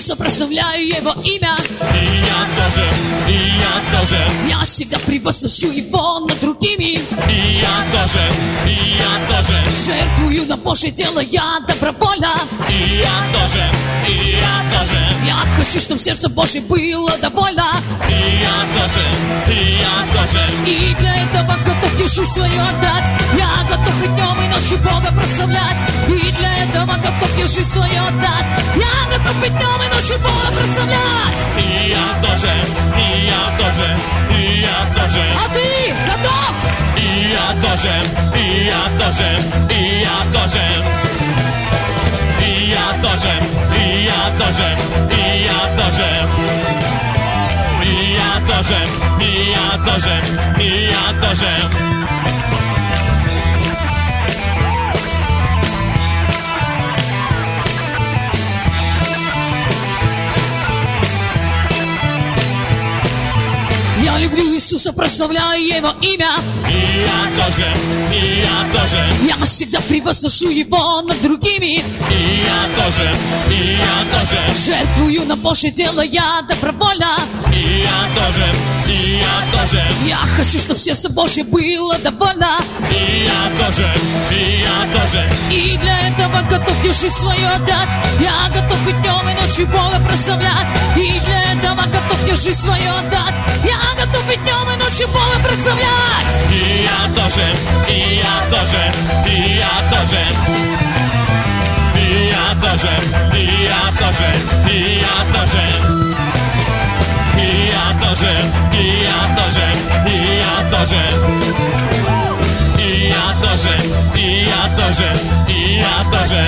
Иисуса, прославляю Его имя. И я тоже, Я всегда превозношу Его над другими. и я тоже, Жертвую на Божье дело я добровольно. и я тоже. Я хочу, чтобы сердце Божье было довольно. И я тоже, И для этого готов я жизнь свою отдать. Я готов и днем, и ночью Бога прославлять. И для этого готов я жизнь свою отдать. Я готов и днем, и ночью Бога прославлять. и я тоже, и я тоже, и я тоже. А ты готов? И я тоже, и я тоже, и я тоже. И я тоже, и я тоже, и я тоже. И я тоже, и я тоже, и я тоже. Я люблю Иисуса, прославляю Его имя. И я тоже, и я тоже. Я всегда превозношу Его над другими. И я тоже, и я тоже. Жертвую на Божье дело я добровольно. И я тоже, и я тоже. Я хочу, чтобы сердце Божье было довольно. И я тоже, и я тоже. И для этого готов я жизнь свою отдать. Я готов и днем, и ночью Бога прославлять. И для этого готов я жизнь свою отдать. Я готов и днем, и ночью Бога прославлять. И я тоже, и я тоже, и я тоже. И я тоже, и я тоже, и я тоже. И я тоже, и я тоже, и я тоже. И я тоже, и я тоже, и я тоже.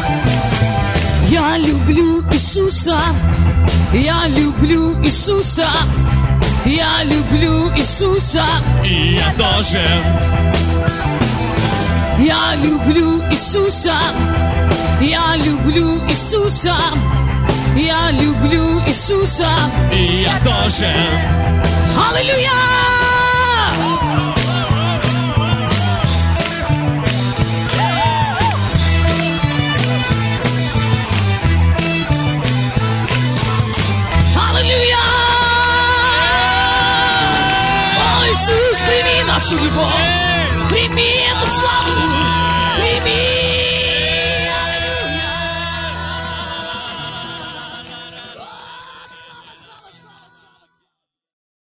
Я люблю Иисуса. Я люблю Иисуса. Я люблю Иисуса. И я тоже. Я люблю Иисуса. Я люблю Иисуса. Я люблю Иисуса. И я тоже. Аллилуйя! Аллилуйя! О, Иисус, прими нашу любовь, прими эту славу.